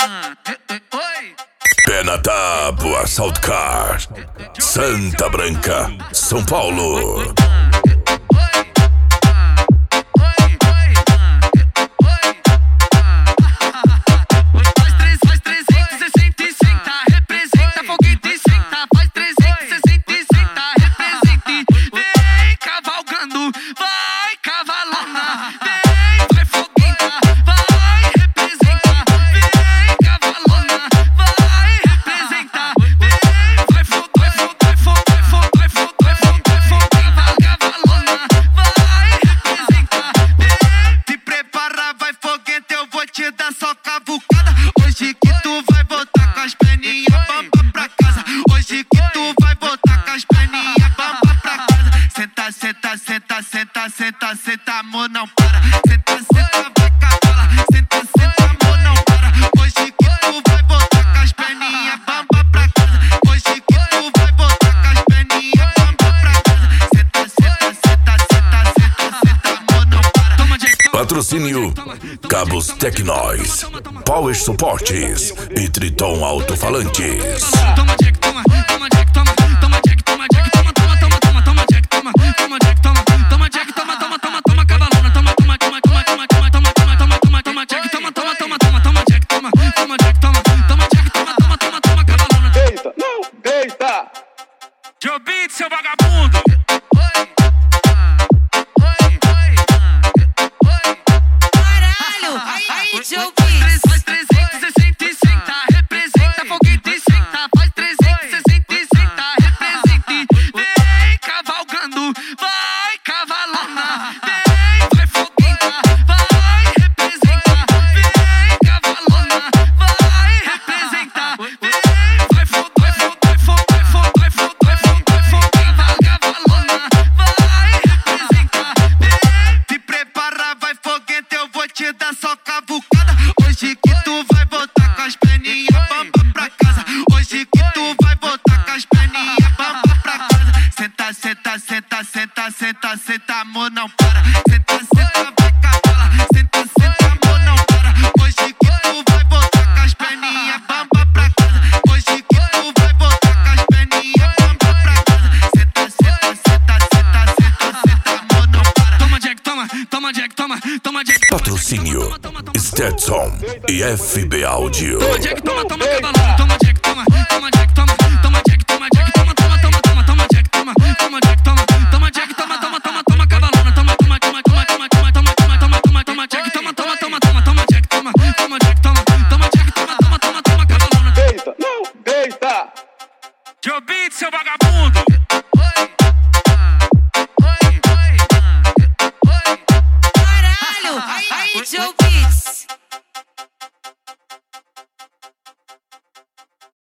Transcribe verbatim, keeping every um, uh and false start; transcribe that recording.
Pé na tábua, Saltcar, Santa Branca, São Paulo. Senta, senta, senta, senta, amor, não para. Senta, senta, vai cavalo. Senta, senta, amor, não para. Hoje que tu vai voltar com as perninhas bamba pra casa. Hoje que tu vai voltar com as perninhas bamba pra casa. Senta, senta, senta, senta, senta, senta, amor, não para. Patrocínio Cabos Tecnóis, Power Suportes e Triton Alto-Falantes. Toma Jack, toma, toma Jack, toma, toma Jack, toma Jack, toma, toma, toma, toma, toma Jack, toma, toma Jack, toma, toma Jack, toma, toma, toma, toma cavalona, toma, toma, toma, toma, toma, toma, toma, toma, toma, toma, toma Jack, toma, toma, toma, toma, toma Jack, toma, toma Jack, toma, toma Jack, toma, toma, toma, toma cavalona. Deita, não, deita. Joe Beats, seu vagabundo. Caralho, aí Joe Beats. Faz trezentos e sessenta e senta, representa foguete e senta. Faz trezentos e sessenta e senta, represente. Vem cavalgando, vai cavalona. Vem, vai foguenta, vai representa. Vem cavalona, vai representa. Vem, vai fogo, vai fogo, vai fogo, vai fogo, vai fogo, vai fogo, vai fogo. Cavalona, vai representar. Vem, se prepara, vai foguete, eu vou te dar só cavucada. Hoje que tu vai voltar com as perninhas bamba pra casa. Hoje que tu vai voltar com as perninhas bamba pra casa. Senta, senta, senta, senta, senta, senta, amor, não para. Senta, senta, vai cavala. Senta, senta, amor, não para. Hoje que tu vai voltar com as perninhas bamba pra casa. Hoje que tu vai voltar com as perninhas bamba pra casa. Senta, senta, senta, senta, senta, senta, amor, não para. Toma Jack, toma, toma Jack, toma, toma Jack. Patrocínio Stetson e F B Áudio. Toma Jack, toma, toma cavalona. Toma Jack, toma, toma Jack, toma, toma Jack, toma Jack, toma, toma, toma, toma, toma Jack, toma, toma Jack, toma, toma Jack, toma, toma, toma, toma cavalona. Toma, toma, toma, toma, toma, toma, toma, toma, toma, toma, toma Jack, toma, toma, toma, toma, toma Jack, toma, toma Jack, toma, toma Jack, toma, toma, toma, toma cavalona. Deita, não, deita. Joe Beats, seu vagabundo.